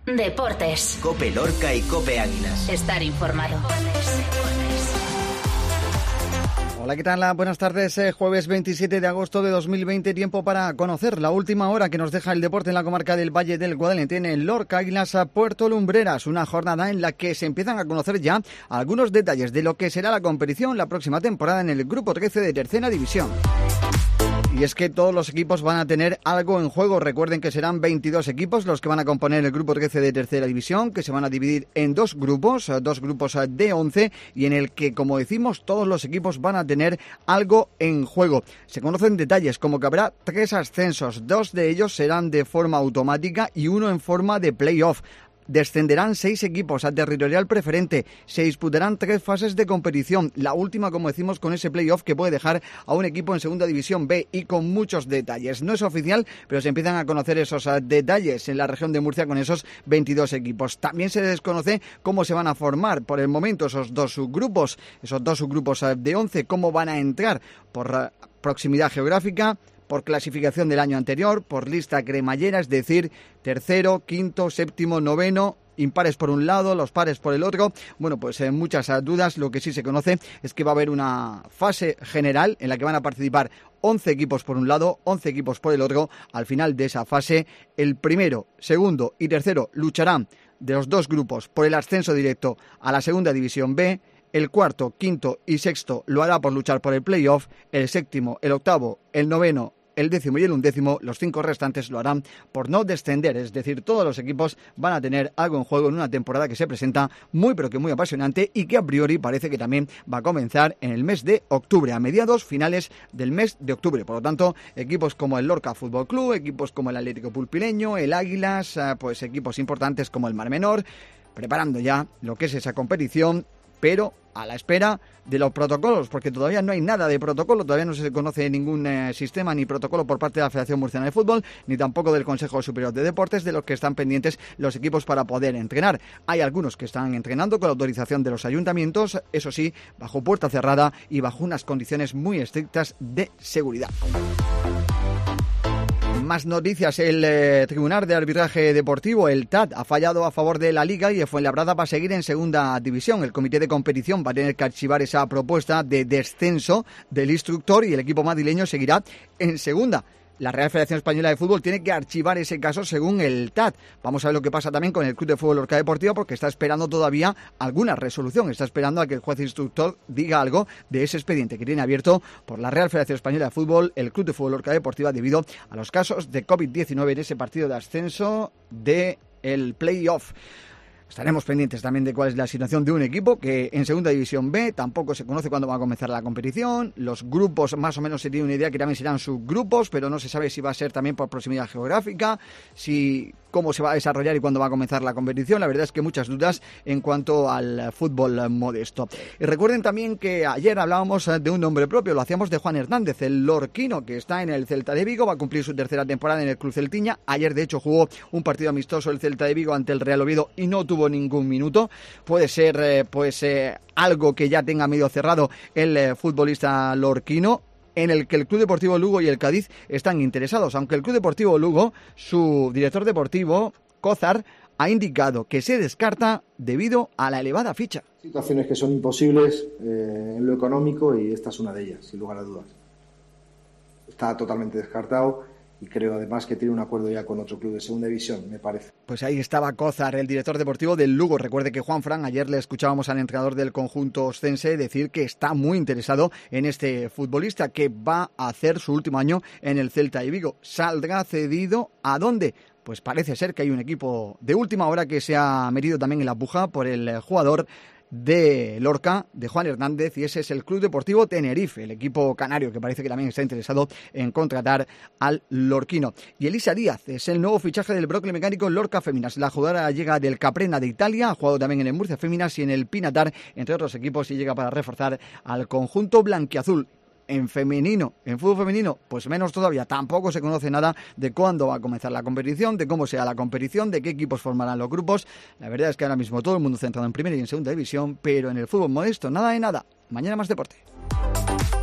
Deportes. COPE Lorca y COPE Águilas. Estar informado. Hola, ¿qué tal? Buenas tardes. Jueves 27 de agosto de 2020, tiempo para conocer la última hora que nos deja el deporte en la comarca del Valle del Guadalentín, en Lorca, Águilas a Puerto Lumbreras. Una jornada en la que se empiezan a conocer ya algunos detalles de lo que será la competición la próxima temporada en el Grupo 13 de Tercera División. Y es que todos los equipos van a tener algo en juego. Recuerden que serán 22 equipos los que van a componer el Grupo 13 de Tercera División, que se van a dividir en dos grupos de 11, y en el que, como decimos, todos los equipos van a tener algo en juego. Se conocen detalles como que habrá 3 ascensos, 2 de ellos serán de forma automática y 1 en forma de play-off. Descenderán 6 equipos a territorial preferente, se disputarán 3 fases de competición, la última, como decimos, con ese play-off que puede dejar a un equipo en Segunda División B, y con muchos detalles. No es oficial, pero se empiezan a conocer esos detalles en la región de Murcia con esos 22 equipos. También se desconoce cómo se van a formar por el momento esos dos subgrupos de 11, cómo van a entrar por proximidad geográfica, por clasificación del año anterior, por lista cremallera, es decir, tercero, quinto, séptimo, noveno, impares por un lado, los pares por el otro. Bueno, pues muchas dudas. Lo que sí se conoce es que va a haber una fase general en la que van a participar 11 equipos por un lado, 11 equipos por el otro. Al final de esa fase, el primero, segundo y tercero lucharán de los dos grupos por el ascenso directo a la Segunda División B. El cuarto, quinto y sexto lo hará por luchar por el play-off. El séptimo, el octavo, el noveno, el décimo y el undécimo, los 5 restantes lo harán por no descender. Es decir, todos los equipos van a tener algo en juego en una temporada que se presenta muy pero que muy apasionante, y que a priori parece que también va a comenzar en el mes de octubre, a mediados finales del mes de octubre. Por lo tanto, equipos como el Lorca Fútbol Club, equipos como el Atlético Pulpileño, el Águilas, pues equipos importantes como el Mar Menor, preparando ya lo que es esa competición, pero a la espera de los protocolos, porque todavía no hay nada de protocolo, todavía no se conoce ningún sistema ni protocolo por parte de la Federación Murciana de Fútbol, ni tampoco del Consejo Superior de Deportes, de los que están pendientes los equipos para poder entrenar. Hay algunos que están entrenando con la autorización de los ayuntamientos, eso sí, bajo puerta cerrada y bajo unas condiciones muy estrictas de seguridad. Más noticias. El Tribunal de Arbitraje Deportivo, el TAD, ha fallado a favor de la Liga y el Fuenlabrada va a seguir en Segunda División. El comité de competición va a tener que archivar esa propuesta de descenso del instructor y el equipo madrileño seguirá en Segunda. La Real Federación Española de Fútbol tiene que archivar ese caso según el TAD. Vamos a ver lo que pasa también con el Club de Fútbol Lorca Deportiva, porque está esperando todavía alguna resolución. Está esperando a que el juez instructor diga algo de ese expediente que tiene abierto por la Real Federación Española de Fútbol el Club de Fútbol Lorca Deportiva debido a los casos de COVID-19 en ese partido de ascenso del play-off. Estaremos pendientes también de cuál es la situación de un equipo que en Segunda División B tampoco se conoce cuándo va a comenzar la competición. Los grupos, más o menos se tiene una idea que también serán subgrupos, pero no se sabe si va a ser también por proximidad geográfica, cómo se va a desarrollar y cuándo va a comenzar la competición. La verdad es que muchas dudas en cuanto al fútbol modesto. Y recuerden también que ayer hablábamos de un nombre propio, lo hacíamos de Juan Hernández, el lorquino, que está en el Celta de Vigo, va a cumplir su tercera temporada en el Club Celtiña. Ayer, de hecho, jugó un partido amistoso el Celta de Vigo ante el Real Oviedo y no tuvo ningún minuto. Puede ser algo que ya tenga medio cerrado el futbolista lorquino, en el que el Club Deportivo Lugo y el Cádiz están interesados, aunque el Club Deportivo Lugo, su director deportivo, Cózar, ha indicado que se descarta debido a la elevada ficha. Situaciones que son imposibles en lo económico, y esta es una de ellas, sin lugar a dudas. Está totalmente descartado. Y creo además que tiene un acuerdo ya con otro club de Segunda División, me parece. Pues ahí estaba Cózar, el director deportivo del Lugo. Recuerde que Juanfran, ayer le escuchábamos al entrenador del conjunto oscense decir que está muy interesado en este futbolista, que va a hacer su último año en el Celta de Vigo. ¿Saldrá cedido a dónde? Pues parece ser que hay un equipo de última hora que se ha metido también en la puja por el jugador de Lorca, de Juan Hernández, y ese es el Club Deportivo Tenerife, el equipo canario, que parece que también está interesado en contratar al lorquino. Y Elisa Díaz es el nuevo fichaje del Brocle Mecánico Lorca Féminas. La jugadora llega del Caprena de Italia, ha jugado también en el Murcia Féminas y en el Pinatar, entre otros equipos, y llega para reforzar al conjunto blanquiazul. En femenino, en fútbol femenino, pues menos todavía. Tampoco se conoce nada de cuándo va a comenzar la competición, de cómo será la competición, de qué equipos formarán los grupos. La verdad es que ahora mismo todo el mundo centrado en primera y en segunda división, pero en el fútbol modesto, nada de nada. Mañana más deporte.